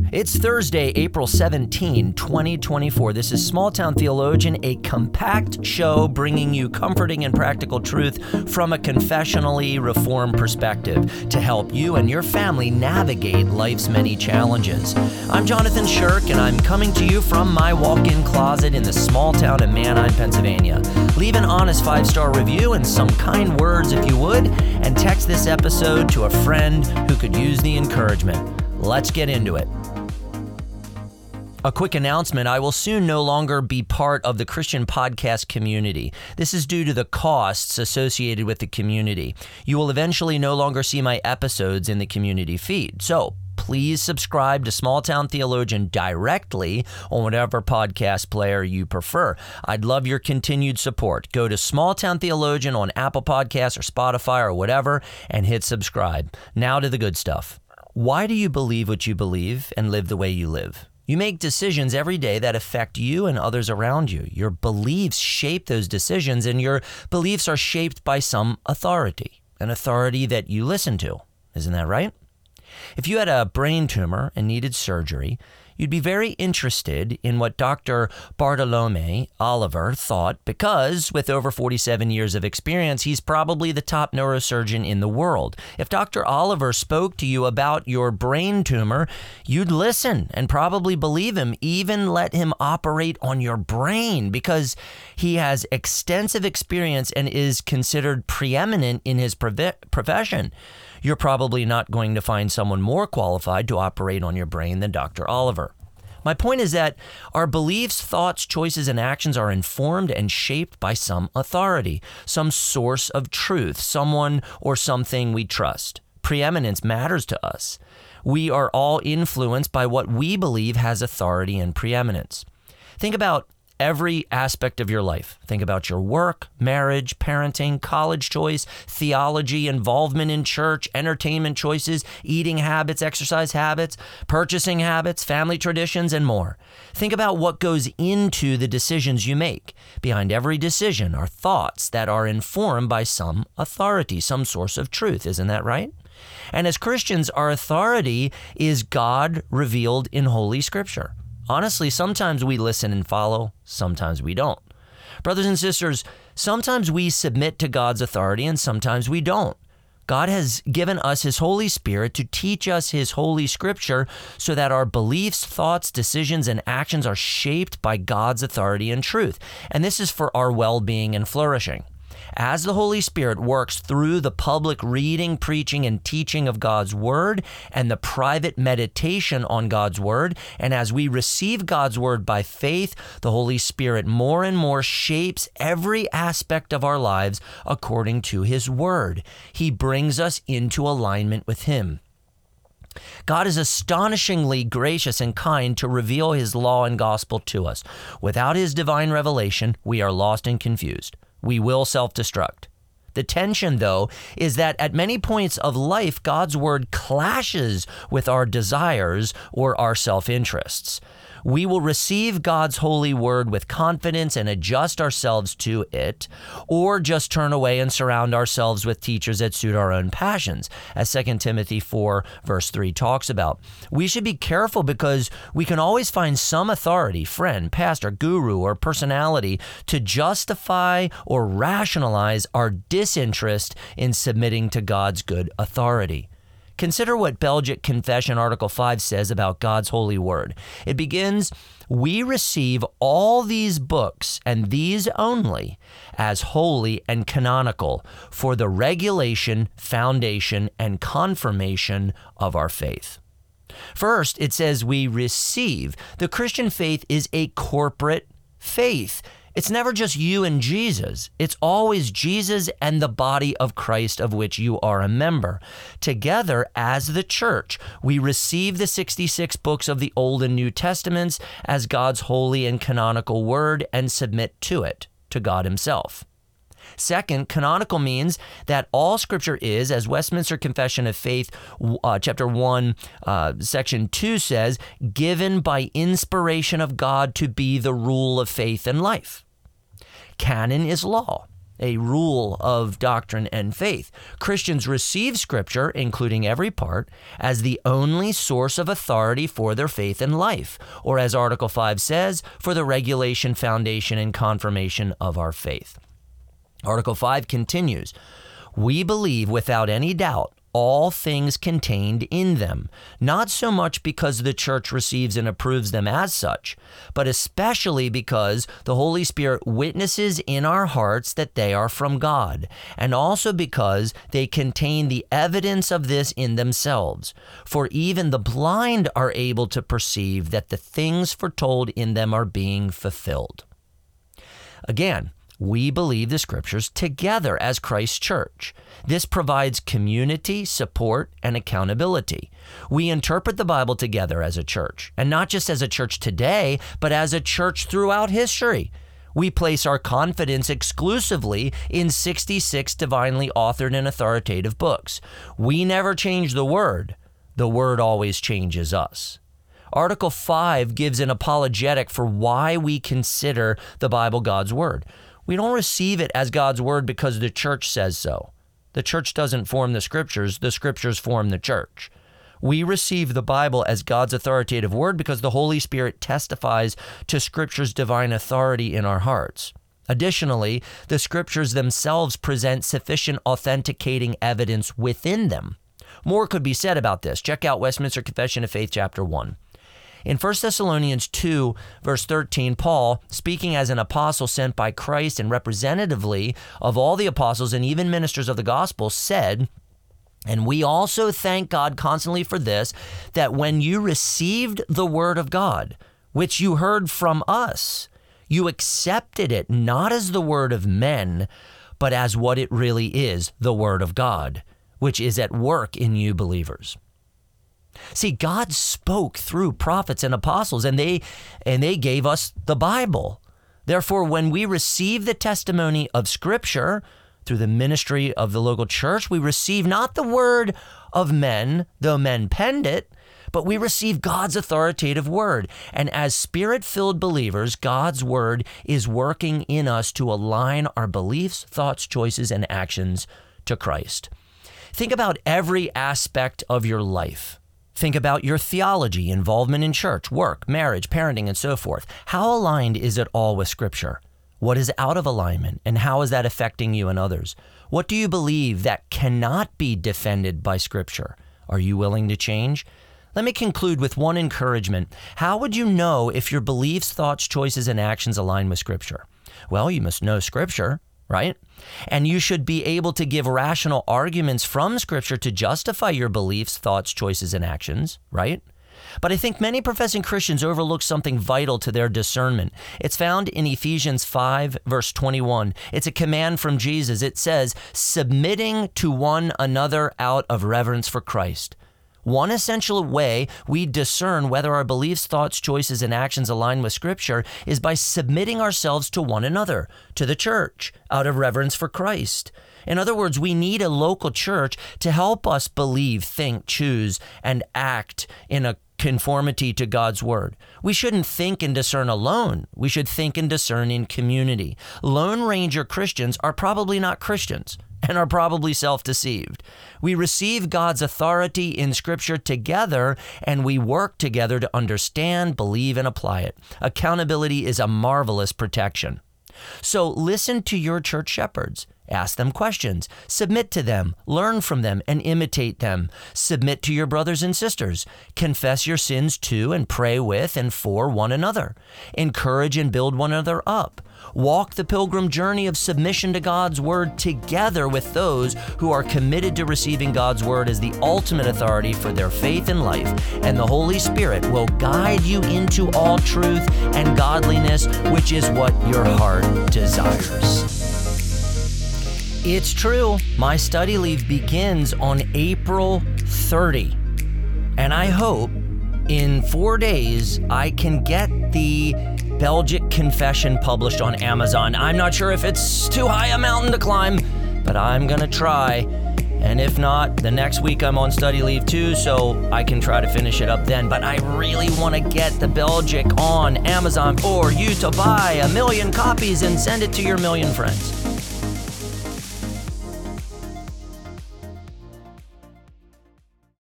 It's Thursday, April 17, 2024. This is Small Town Theologian, a compact show bringing you comforting and practical truth from a confessionally reformed perspective to help you and your family navigate life's many challenges. I'm Jonathan Shirk, and I'm coming to you from my walk-in closet in the small town of Manheim, Pennsylvania. Leave an honest 5-star review and some kind words if you would, and text this episode to a friend who could use the encouragement. Let's get into it. A quick announcement, I will soon no longer be part of the Christian podcast community. This is due to the costs associated with the community. You will eventually no longer see my episodes in the community feed. So please subscribe to Small Town Theologian directly on whatever podcast player you prefer. I'd love your continued support. Go to Small Town Theologian on Apple Podcasts or Spotify or whatever and hit subscribe. Now to the good stuff. Why do you believe what you believe and live the way you live? You make decisions every day that affect you and others around you. Your beliefs shape those decisions, and your beliefs are shaped by some authority, an authority that you listen to. Isn't that right? If you had a brain tumor and needed surgery, you'd be very interested in what Dr. Bartolome Oliver thought because, with over 47 years of experience, he's probably the top neurosurgeon in the world. If Dr. Oliver spoke to you about your brain tumor, you'd listen and probably believe him, even let him operate on your brain because he has extensive experience and is considered preeminent in his profession. You're probably not going to find someone more qualified to operate on your brain than Dr. Oliver. My point is that our beliefs, thoughts, choices, and actions are informed and shaped by some authority, some source of truth, someone or something we trust. Preeminence matters to us. We are all influenced by what we believe has authority and preeminence. Think about every aspect of your life. Think about your work, marriage, parenting, college choice, theology, involvement in church, entertainment choices, eating habits, exercise habits, purchasing habits, family traditions, and more. Think about what goes into the decisions you make. Behind every decision are thoughts that are informed by some authority, some source of truth. Isn't that right? And as Christians, our authority is God revealed in Holy Scripture. Honestly, sometimes we listen and follow, sometimes we don't. Brothers and sisters, sometimes we submit to God's authority and sometimes we don't. God has given us His Holy Spirit to teach us His Holy Scripture so that our beliefs, thoughts, decisions, and actions are shaped by God's authority and truth. And this is for our well-being and flourishing. As the Holy Spirit works through the public reading, preaching, and teaching of God's Word and the private meditation on God's Word, and as we receive God's Word by faith, the Holy Spirit more and more shapes every aspect of our lives according to His Word. He brings us into alignment with Him. God is astonishingly gracious and kind to reveal His law and gospel to us. Without His divine revelation, we are lost and confused. We will self-destruct. The tension, though, is that at many points of life, God's word clashes with our desires or our self-interests. We will receive God's holy word with confidence and adjust ourselves to it, or just turn away and surround ourselves with teachers that suit our own passions, as 2 Timothy 4 verse 3 talks about. We should be careful because we can always find some authority, friend, pastor, guru, or personality to justify or rationalize our disinterest in submitting to God's good authority. Consider what Belgic Confession Article 5 says about God's holy word. It begins, "We receive all these books, and these only, as holy and canonical for the regulation, foundation, and confirmation of our faith." First, it says we receive. The Christian faith is a corporate faith. It's never just you and Jesus. It's always Jesus and the body of Christ of which you are a member. Together as the church, we receive the 66 books of the Old and New Testaments as God's holy and canonical word and submit to it, to God Himself. Second, canonical means that all Scripture is, as Westminster Confession of Faith, chapter 1, section 2 says, given by inspiration of God to be the rule of faith and life. Canon is law. a rule of doctrine and faith. Christians receive Scripture, including every part, as the only source of authority for their faith and life, or as Article 5 says, for the regulation, foundation, and confirmation of our faith. Article 5 continues, we believe without any doubt all things contained in them, not so much because the church receives and approves them as such, but especially because the Holy Spirit witnesses in our hearts that they are from God, and also because they contain the evidence of this in themselves. For even the blind are able to perceive that the things foretold in them are being fulfilled. Again, we believe the Scriptures together as Christ's church. This provides community, support, and accountability. We interpret the Bible together as a church, and not just as a church today, but as a church throughout history. We place our confidence exclusively in 66 divinely authored and authoritative books. We never change the Word. The Word always changes us. Article 5 gives an apologetic for why we consider the Bible God's Word. We don't receive it as God's Word because the church says so. The church doesn't form the Scriptures form the church. We receive the Bible as God's authoritative Word because the Holy Spirit testifies to Scripture's divine authority in our hearts. Additionally, the Scriptures themselves present sufficient authenticating evidence within them. More could be said about this. Check out Westminster Confession of Faith, chapter 1. In 1 Thessalonians 2, verse 13, Paul, speaking as an apostle sent by Christ and representatively of all the apostles and even ministers of the gospel, said, and we also thank God constantly for this, that when you received the word of God, which you heard from us, you accepted it not as the word of men, but as what it really is, the word of God, which is at work in you believers. See, God spoke through prophets and apostles, and they gave us the Bible. Therefore, when we receive the testimony of Scripture through the ministry of the local church, we receive not the word of men, though men penned it, but we receive God's authoritative word. And as Spirit-filled believers, God's word is working in us to align our beliefs, thoughts, choices, and actions to Christ. Think about every aspect of your life. Think about your theology, involvement in church, work, marriage, parenting, and so forth. How aligned is it all with Scripture? What is out of alignment, and how is that affecting you and others? What do you believe that cannot be defended by Scripture? Are you willing to change? Let me conclude with one encouragement. How would you know if your beliefs, thoughts, choices, and actions align with Scripture? Well, you must know Scripture, right? And you should be able to give rational arguments from Scripture to justify your beliefs, thoughts, choices, and actions, right? But I think many professing Christians overlook something vital to their discernment. It's found in Ephesians 5, verse 21. It's a command from Jesus. It says, submitting to one another out of reverence for Christ. One essential way we discern whether our beliefs, thoughts, choices, and actions align with Scripture is by submitting ourselves to one another, to the church, out of reverence for Christ. In other words, we need a local church to help us believe, think, choose, and act in a conformity to God's word. We shouldn't think and discern alone. We should think and discern in community. Lone Ranger Christians are probably not Christians and are probably self-deceived. We receive God's authority in Scripture together, and we work together to understand, believe, and apply it. Accountability is a marvelous protection. So listen to your church shepherds. Ask them questions, submit to them, learn from them, and imitate them. Submit to your brothers and sisters. Confess your sins to and pray with and for one another. Encourage and build one another up. Walk the pilgrim journey of submission to God's word together with those who are committed to receiving God's word as the ultimate authority for their faith and life. And the Holy Spirit will guide you into all truth and godliness, which is what your heart desires. It's true, my study leave begins on April 30, and I hope in 4 days I can get the Belgic Confession published on Amazon. I'm not sure if it's too high a mountain to climb, but I'm gonna try. And if not, the next week I'm on study leave too, so I can try to finish it up then. But I really want to get the Belgic on Amazon for you to buy 1 million copies and send it to your 1 million friends.